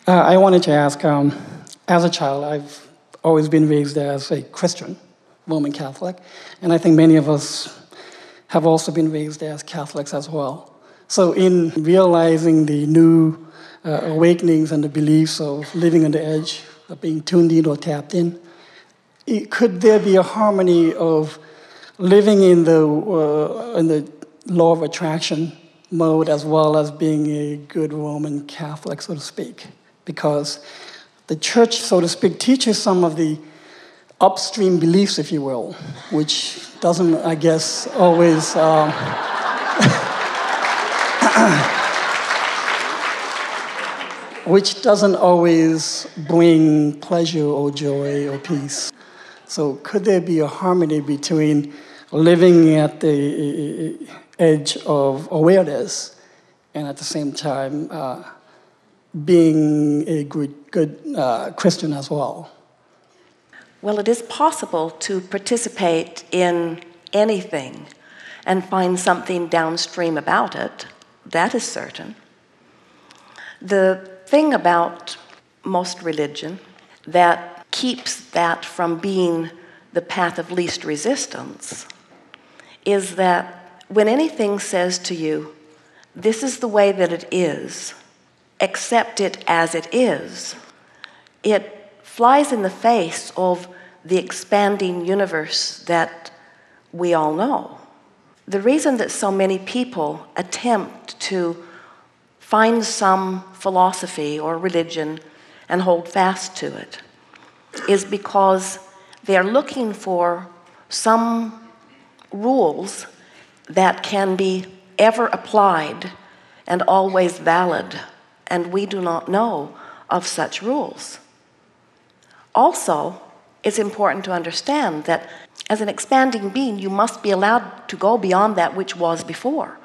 I wanted to ask, as a child, I've always been raised as a Christian, Roman Catholic, and I think many of us have also been raised as Catholics as well. So in realizing the new awakenings and the beliefs of living on the edge, of being tuned in or tapped in, could there be a harmony of living in the law of attraction mode as well as being a good Roman Catholic, so to speak? Because the church, so to speak, teaches some of the upstream beliefs, if you will, which doesn't, I guess, always which doesn't always bring pleasure or joy or peace. So could there be a harmony between living at the edge of awareness and at the same time being a good Christian as well? Well, it is possible to participate in anything and find something downstream about it. That is certain. The thing about most religion that keeps that from being the path of least resistance is that when anything says to you, this is the way that it is, accept it as it is, it flies in the face of the expanding universe that we all know. The reason that so many people attempt to find some philosophy or religion and hold fast to it is because they are looking for some rules that can be ever applied and always valid, and we do not know of such rules. Also, it's important to understand that as an expanding being, you must be allowed to go beyond that which was before.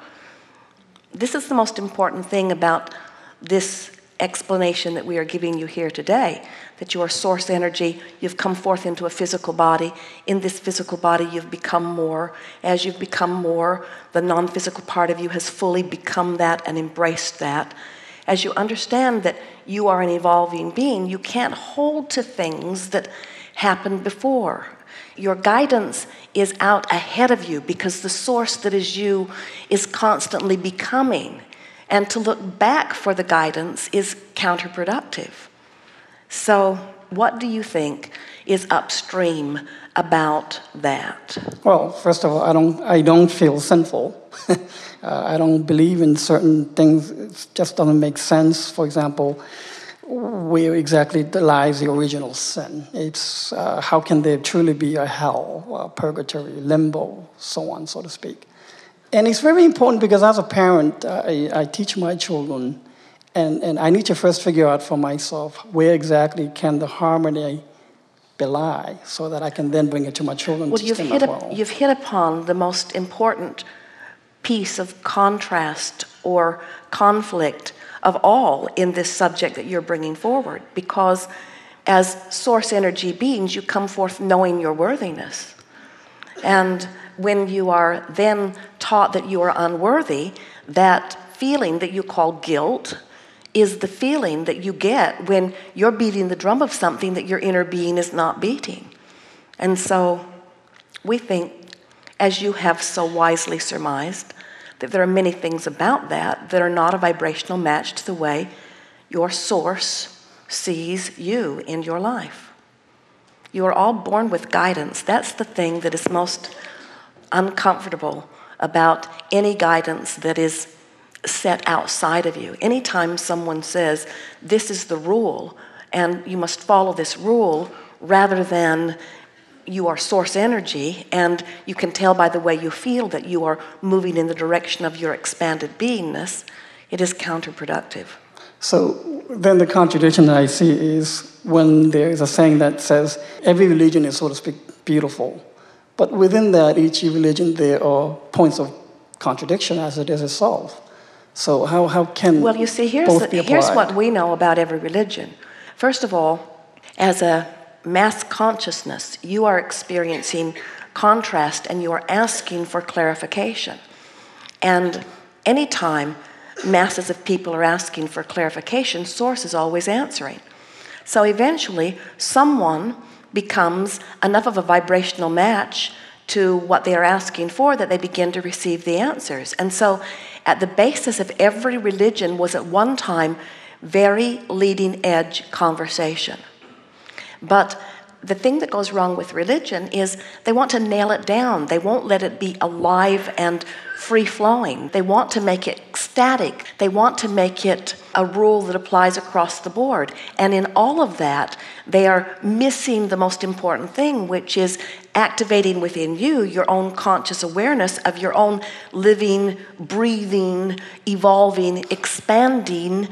This is the most important thing about this explanation that we are giving you here today, that you are source energy, you've come forth into a physical body. In this physical body, you've become more. As you've become more, the non-physical part of you has fully become that and embraced that. As you understand that you are an evolving being, you can't hold to things that happened before. Your guidance is out ahead of you because the source that is you is constantly becoming. And to look back for the guidance is counterproductive. So what do you think is upstream about that? Well, first of all, I don't feel sinful. I don't believe in certain things. It just doesn't make sense. For example, where exactly lies the original sin? It's how can there truly be a hell, a purgatory, limbo, so on, so to speak. And it's very important because as a parent, I teach my children, and I need to first figure out for myself where exactly can the harmony belie so that I can then bring it to my children. Well, you've hit upon the most important piece of contrast or conflict of all in this subject that you're bringing forward, because as source energy beings, you come forth knowing your worthiness. And when you are then taught that you are unworthy, that feeling that you call guilt is the feeling that you get when you're beating the drum of something that your inner being is not beating. And so we think, as you have so wisely surmised, that there are many things about that are not a vibrational match to the way your source sees you in your life. You are all born with guidance. That's the thing that is most uncomfortable about any guidance that is set outside of you. Anytime someone says, this is the rule, and you must follow this rule, rather than you are source energy, and you can tell by the way you feel that you are moving in the direction of your expanded beingness, it is counterproductive. So then the contradiction that I see is when there is a saying that says every religion is, so to speak, beautiful. But within that, each religion, there are points of contradiction as it is itself. So how can well, you see, here's what we know about every religion. First of all, as a mass consciousness, you are experiencing contrast and you are asking for clarification. And anytime masses of people are asking for clarification, Source is always answering. So eventually, someone becomes enough of a vibrational match to what they are asking for that they begin to receive the answers. And so at the basis of every religion was at one time very leading edge conversation. But the thing that goes wrong with religion is they want to nail it down. They won't let it be alive and free-flowing. They want to make it static. They want to make it a rule that applies across the board. And in all of that, they are missing the most important thing, which is activating within you your own conscious awareness of your own living, breathing, evolving, expanding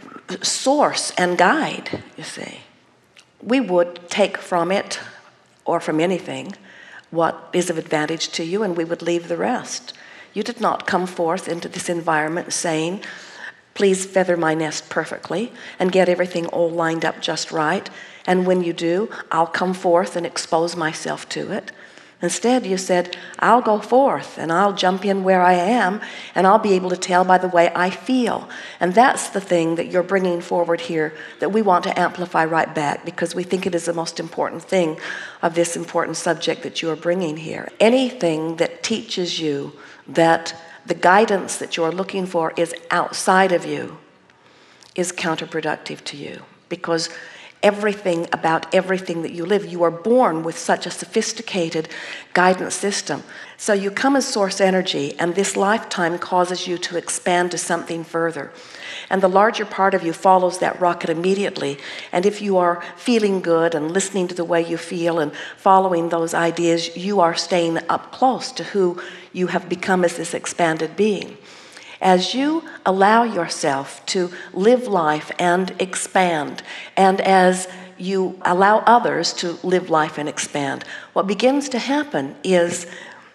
source and guide, you see. We would take from it, or from anything, what is of advantage to you, and we would leave the rest. You did not come forth into this environment saying, please feather my nest perfectly and get everything all lined up just right, and when you do, I'll come forth and expose myself to it. Instead, you said, I'll go forth and I'll jump in where I am and I'll be able to tell by the way I feel. And that's the thing that you're bringing forward here that we want to amplify right back, because we think it is the most important thing of this important subject that you are bringing here. Anything that teaches you that the guidance that you're looking for is outside of you is counterproductive to you, because everything about everything that you live, you are born with such a sophisticated guidance system. So you come as source energy, and this lifetime causes you to expand to something further. And the larger part of you follows that rocket immediately. And if you are feeling good and listening to the way you feel and following those ideas, you are staying up close to who you have become as this expanded being. As you allow yourself to live life and expand, and as you allow others to live life and expand, what begins to happen is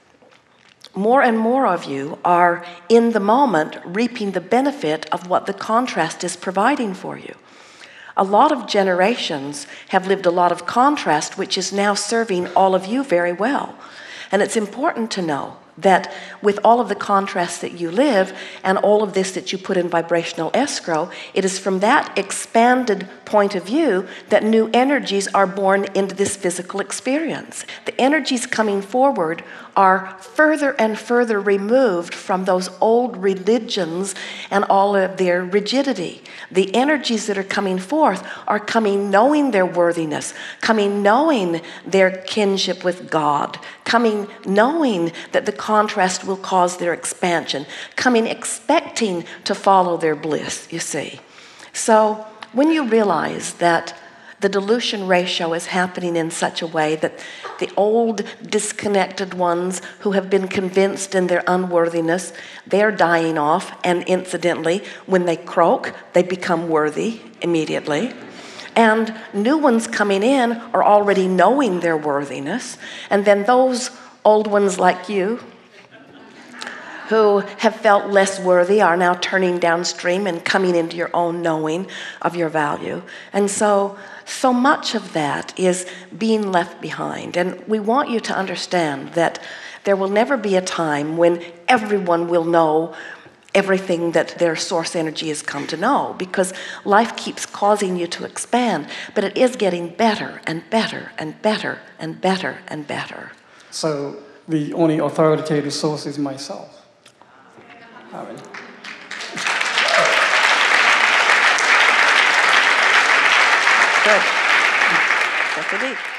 more and more of you are in the moment reaping the benefit of what the contrast is providing for you. A lot of generations have lived a lot of contrast, which is now serving all of you very well. And it's important to know that with all of the contrast that you live and all of this that you put in vibrational escrow, it is from that expanded point of view that new energies are born into this physical experience. The energies coming forward are further and further removed from those old religions and all of their rigidity. The energies that are coming forth are coming knowing their worthiness, coming knowing their kinship with God, coming knowing that the contrast will cause their expansion, coming expecting to follow their bliss, you see. So when you realize that the dilution ratio is happening in such a way that the old disconnected ones who have been convinced in their unworthiness, they're dying off, and incidentally, when they croak, they become worthy immediately. And new ones coming in are already knowing their worthiness, and then those old ones like you who have felt less worthy are now turning downstream and coming into your own knowing of your value. And so much of that is being left behind. And we want you to understand that there will never be a time when everyone will know everything that their source energy has come to know, because life keeps causing you to expand, but it is getting better and better and better and better and better. So the only authoritative source is myself. I mean. Good. That's indeed.